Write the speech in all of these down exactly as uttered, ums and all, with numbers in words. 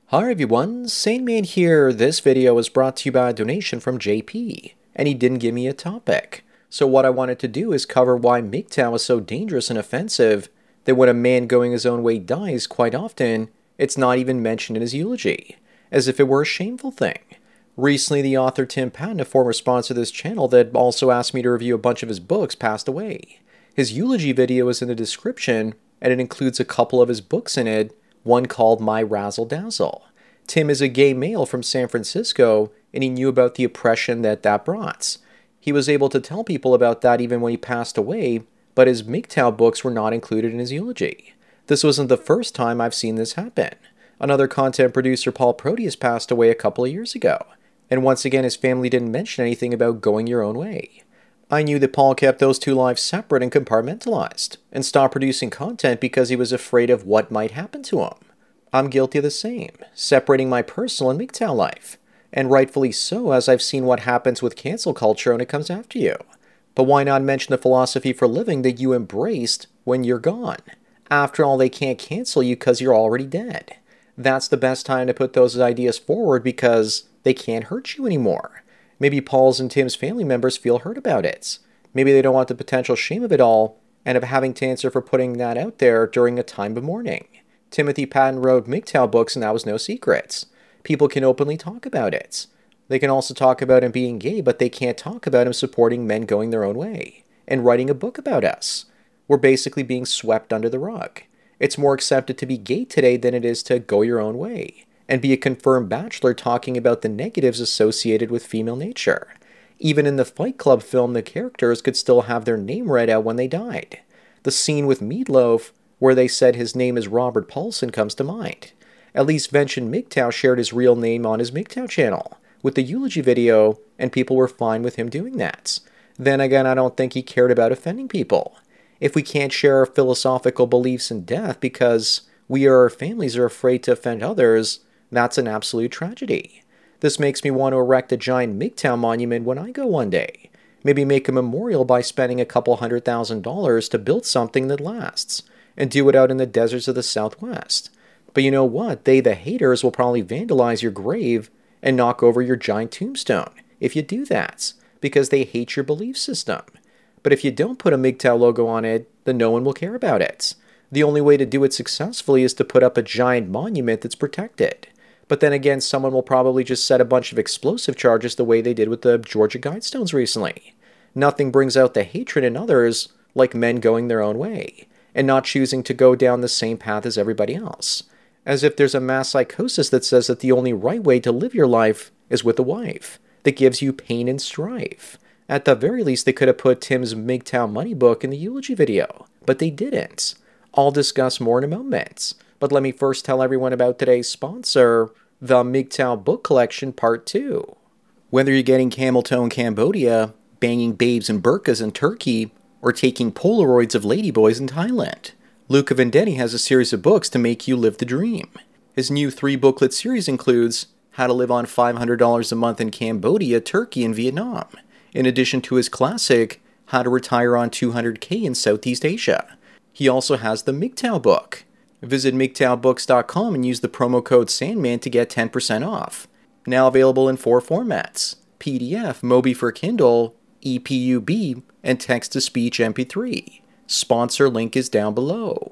Hi everyone, Saneman here. This video was brought to you by a donation from J P, and he didn't give me a topic. So what I wanted to do is cover why M G T O W is so dangerous and offensive that when a man going his own way dies, quite often, it's not even mentioned in his eulogy, as if it were a shameful thing. Recently, the author Tim Patton, a former sponsor of this channel that also asked me to review a bunch of his books, passed away. His eulogy video is in the description, and it includes a couple of his books in it, one called My Razzle Dazzle. Tim is a gay male from San Francisco, and he knew about the oppression that that brought. He was able to tell people about that even when he passed away, but his M G T O W books were not included in his eulogy. This wasn't the first time I've seen this happen. Another content producer, Paul Proteus, passed away a couple of years ago, and once again his family didn't mention anything about going your own way. I knew that Paul kept those two lives separate and compartmentalized, and stopped producing content because he was afraid of what might happen to him. I'm guilty of the same, separating my personal and M G T O W life, and rightfully so, as I've seen what happens with cancel culture when it comes after you. But why not mention the philosophy for living that you embraced when you're gone? After all, they can't cancel you because you're already dead. That's the best time to put those ideas forward because they can't hurt you anymore. Maybe Paul's and Tim's family members feel hurt about it. Maybe they don't want the potential shame of it all and of having to answer for putting that out there during a time of mourning. Timothy Patton wrote M G T O W books and that was no secret. People can openly talk about it. They can also talk about him being gay, but they can't talk about him supporting men going their own way and writing a book about us. We're basically being swept under the rug. It's more accepted to be gay today than it is to go your own way and be a confirmed bachelor talking about the negatives associated with female nature. Even in the Fight Club film, the characters could still have their name read out when they died. The scene with Meatloaf, where they said his name is Robert Paulson, comes to mind. At least Vention M G T O W shared his real name on his M G T O W channel with the eulogy video, and people were fine with him doing that. Then again, I don't think he cared about offending people. If we can't share our philosophical beliefs in death because we or our families are afraid to offend others, that's an absolute tragedy. This makes me want to erect a giant M G T O W monument when I go one day. Maybe make a memorial by spending a couple hundred thousand dollars to build something that lasts, and do it out in the deserts of the Southwest. But you know what? They, the haters, will probably vandalize your grave and knock over your giant tombstone if you do that, because they hate your belief system. But if you don't put a M G T O W logo on it, then no one will care about it. The only way to do it successfully is to put up a giant monument that's protected. But then again, someone will probably just set a bunch of explosive charges the way they did with the Georgia Guidestones recently. Nothing brings out the hatred in others like men going their own way and not choosing to go down the same path as everybody else. As if there's a mass psychosis that says that the only right way to live your life is with a wife that gives you pain and strife. At the very least, they could have put Tim's M G T O W money book in the eulogy video, but they didn't. I'll discuss more in a moment, but let me first tell everyone about today's sponsor, the M G T O W Book Collection Part two. Whether you're getting camel toe in Cambodia, banging babes in burqas in Turkey, or taking Polaroids of ladyboys in Thailand, Luca Vendetti has a series of books to make you live the dream. His new three-booklet series includes How to Live on five hundred dollars a Month in Cambodia, Turkey, and Vietnam, in addition to his classic How to Retire on two hundred K in Southeast Asia. He also has the M G T O W book. Visit M G T O W books dot com and use the promo code Sandman to get ten percent off. Now available in four formats: P D F, Mobi for Kindle, E P U B, and text-to-speech M P three. Sponsor link is down below.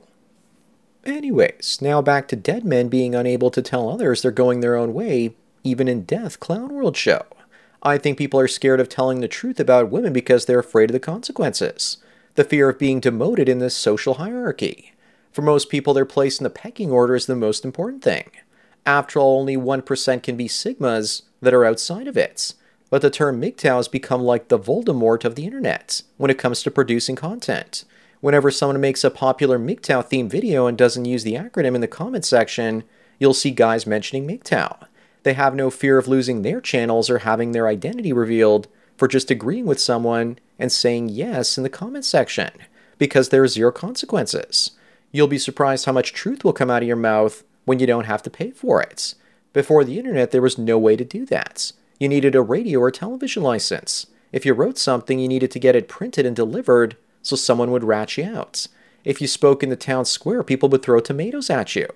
Anyways, now back to dead men being unable to tell others they're going their own way, even in death Clown World show. I think people are scared of telling the truth about women because they're afraid of the consequences. The fear of being demoted in this social hierarchy. For most people, their place in the pecking order is the most important thing. After all, only one percent can be sigmas that are outside of it. But the term M G T O W has become like the Voldemort of the internet when it comes to producing content. Whenever someone makes a popular M G T O W themed video and doesn't use the acronym in the comment section, you'll see guys mentioning M G T O W. They have no fear of losing their channels or having their identity revealed for just agreeing with someone and saying yes in the comment section, because there are zero consequences. You'll be surprised how much truth will come out of your mouth when you don't have to pay for it. Before the internet, there was no way to do that. You needed a radio or television license. If you wrote something, you needed to get it printed and delivered so someone would rat you out. If you spoke in the town square, people would throw tomatoes at you.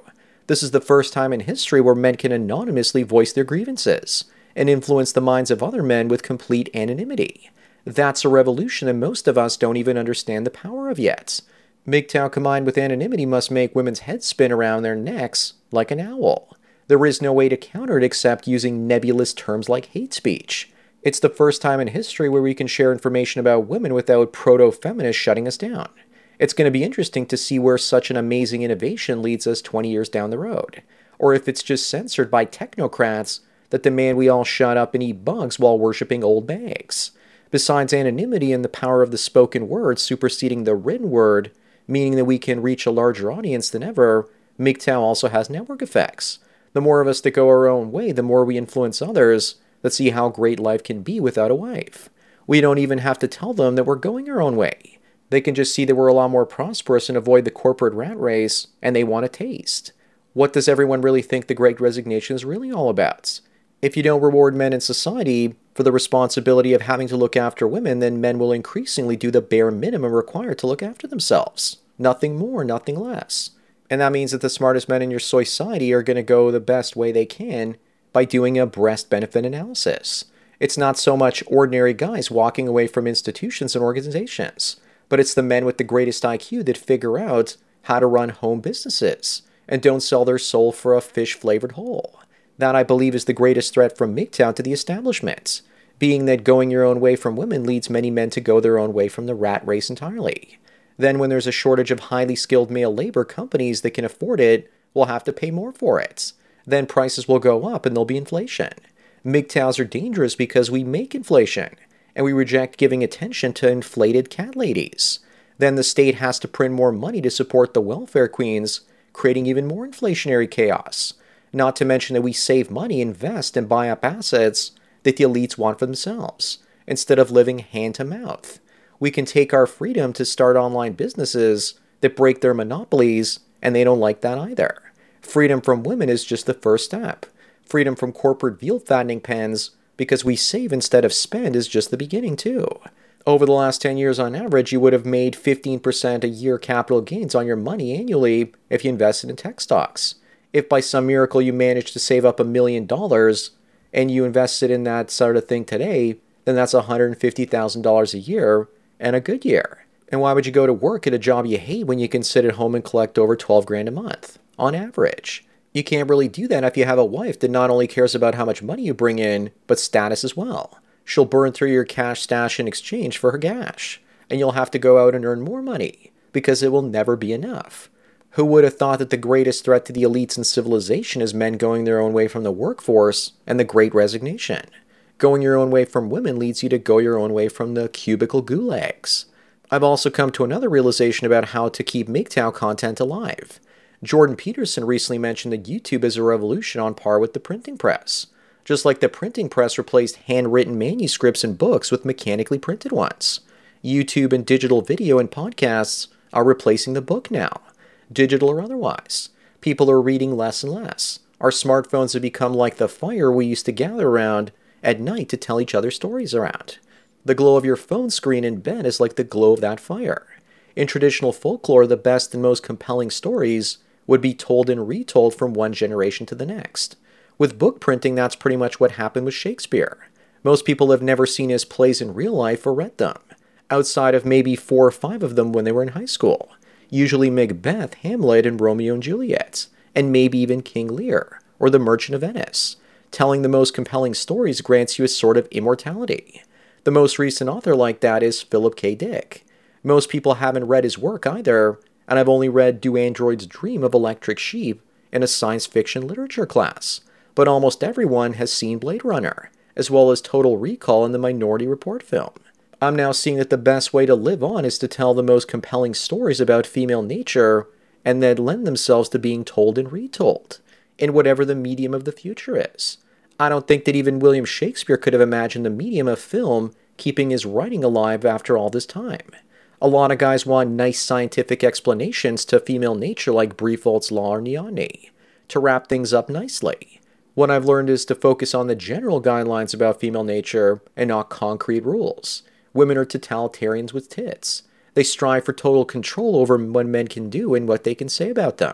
This is the first time in history where men can anonymously voice their grievances and influence the minds of other men with complete anonymity. That's a revolution that most of us don't even understand the power of yet. M G T O W combined with anonymity must make women's heads spin around their necks like an owl. There is no way to counter it except using nebulous terms like hate speech. It's the first time in history where we can share information about women without proto-feminists shutting us down. It's going to be interesting to see where such an amazing innovation leads us twenty years down the road, or if it's just censored by technocrats that demand we all shut up and eat bugs while worshipping old bags. Besides anonymity and the power of the spoken word superseding the written word, meaning that we can reach a larger audience than ever, M G T O W also has network effects. The more of us that go our own way, the more we influence others that see how great life can be without a wife. We don't even have to tell them that we're going our own way. They can just see that we're a lot more prosperous and avoid the corporate rat race, and they want a taste. What does everyone really think the Great Resignation is really all about? If you don't reward men in society for the responsibility of having to look after women, then men will increasingly do the bare minimum required to look after themselves. Nothing more, nothing less. And that means that the smartest men in your society are going to go the best way they can by doing a breast-benefit analysis. It's not so much ordinary guys walking away from institutions and organizations, but it's the men with the greatest I Q that figure out how to run home businesses and don't sell their soul for a fish-flavored hole. That, I believe, is the greatest threat from M G T O W to the establishment, being that going your own way from women leads many men to go their own way from the rat race entirely. Then when there's a shortage of highly skilled male labor, companies that can afford it will have to pay more for it. Then prices will go up and there'll be inflation. M G T O Ws are dangerous because we make inflation, and we reject giving attention to inflated cat ladies. Then the state has to print more money to support the welfare queens, creating even more inflationary chaos. Not to mention that we save money, invest, and buy up assets that the elites want for themselves, instead of living hand to mouth. We can take our freedom to start online businesses that break their monopolies, and they don't like that either. Freedom from women is just the first step. Freedom from corporate veal fattening pens, because we save instead of spend, is just the beginning too. Over the last ten years on average, you would have made fifteen percent a year capital gains on your money annually if you invested in tech stocks. If by some miracle you managed to save up a million dollars and you invested in that sort of thing today, then that's one hundred fifty thousand dollars a year and a good year. And why would you go to work at a job you hate when you can sit at home and collect over twelve grand a month, on average? You can't really do that if you have a wife that not only cares about how much money you bring in, but status as well. She'll burn through your cash stash in exchange for her gash, and you'll have to go out and earn more money, because it will never be enough. Who would have thought that the greatest threat to the elites in civilization is men going their own way from the workforce and the Great Resignation? Going your own way from women leads you to go your own way from the cubicle gulags. I've also come to another realization about how to keep M G T O W content alive. Jordan Peterson recently mentioned that YouTube is a revolution on par with the printing press. Just like the printing press replaced handwritten manuscripts and books with mechanically printed ones. YouTube and digital video and podcasts are replacing the book now, digital or otherwise. People are reading less and less. Our smartphones have become like the fire we used to gather around at night to tell each other stories around. The glow of your phone screen in bed is like the glow of that fire. In traditional folklore, the best and most compelling stories would be told and retold from one generation to the next. With book printing, that's pretty much what happened with Shakespeare. Most people have never seen his plays in real life or read them, outside of maybe four or five of them when they were in high school. Usually Macbeth, Hamlet, and Romeo and Juliet, and maybe even King Lear, or The Merchant of Venice. Telling the most compelling stories grants you a sort of immortality. The most recent author like that is Philip K. Dick. Most people haven't read his work either, and I've only read Do Androids Dream of Electric Sheep in a science fiction literature class. But almost everyone has seen Blade Runner, as well as Total Recall and the Minority Report film. I'm now seeing that the best way to live on is to tell the most compelling stories about female nature and that lend themselves to being told and retold, in whatever the medium of the future is. I don't think that even William Shakespeare could have imagined the medium of film keeping his writing alive after all this time. A lot of guys want nice scientific explanations to female nature like Briefolt's Law or Neoteny, to wrap things up nicely. What I've learned is to focus on the general guidelines about female nature and not concrete rules. Women are totalitarians with tits. They strive for total control over what men can do and what they can say about them.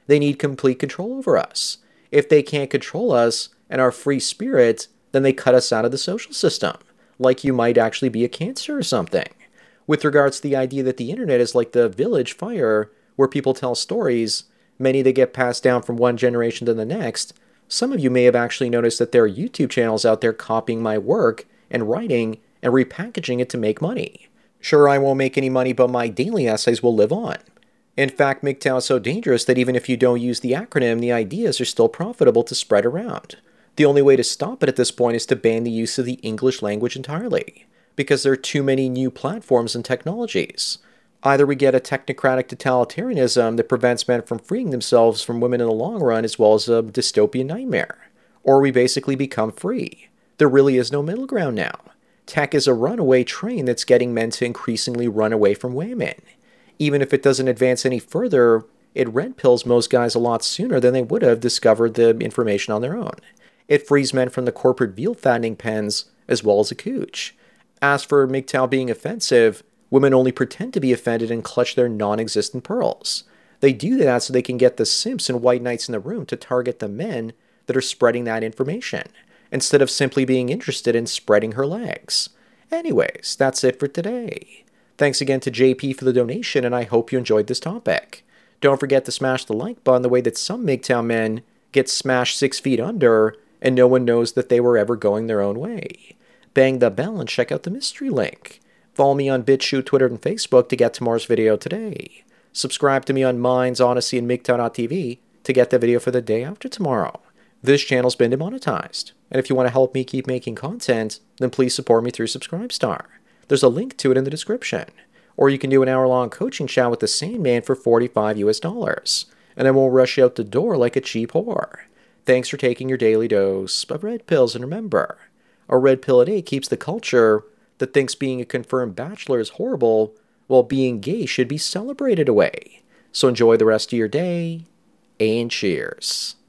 They need complete control over us. If they can't control us and our free spirit, then they cut us out of the social system, like you might actually be a cancer or something. With regards to the idea that the internet is like the village fire where people tell stories, many that get passed down from one generation to the next, some of you may have actually noticed that there are YouTube channels out there copying my work and writing and repackaging it to make money. Sure, I won't make any money, but my daily essays will live on. In fact, M G T O W is so dangerous that even if you don't use the acronym, the ideas are still profitable to spread around. The only way to stop it at this point is to ban the use of the English language entirely, because there are too many new platforms and technologies. Either we get a technocratic totalitarianism that prevents men from freeing themselves from women in the long run, as well as a dystopian nightmare, or we basically become free. There really is no middle ground now. Tech is a runaway train that's getting men to increasingly run away from women. Even if it doesn't advance any further, it red pills most guys a lot sooner than they would have discovered the information on their own. It frees men from the corporate veal fattening pens as well as a cooch. As for M G T O W being offensive, women only pretend to be offended and clutch their non-existent pearls. They do that so they can get the simps and white knights in the room to target the men that are spreading that information, instead of simply being interested in spreading her legs. Anyways, that's it for today. Thanks again to J P for the donation, and I hope you enjoyed this topic. Don't forget to smash the like button the way that some M G T O W men get smashed six feet under and no one knows that they were ever going their own way. Bang the bell and check out the mystery link. Follow me on BitChute, Twitter, and Facebook to get tomorrow's video today. Subscribe to me on Minds, Odyssey, and M G T O W dot T V to get the video for the day after tomorrow. This channel's been demonetized, and if you want to help me keep making content, then please support me through Subscribestar. There's a link to it in the description. Or you can do an hour-long coaching chat with the Sandman for forty-five US dollars, and I won't rush you out the door like a cheap whore. Thanks for taking your daily dose of red pills, and remember, a red pill a day keeps the culture that thinks being a confirmed bachelor is horrible, while being gay should be celebrated away. So enjoy the rest of your day, and cheers.